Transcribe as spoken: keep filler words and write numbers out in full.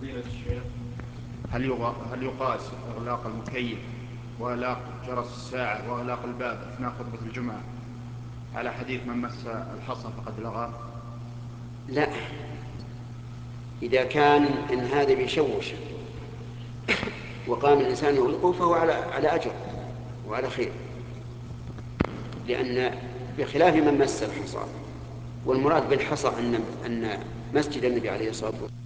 فضيلة الشيخ، هل يغ... هل يقاس إغلاق المكيف وإغلاق جرس الساعة وإغلاق الباب أثناء خطبة الجمعة على حديث من مس الحصى فقد لغى؟ لا، إذا كان إن هذا بيشوش وقام الإنسان يغلقه فهو على على أجر وعلى خير، لأن بخلاف من مس الحصى. والمراد بالحصى أن أن مسجد النبي عليه الصلاة والسلام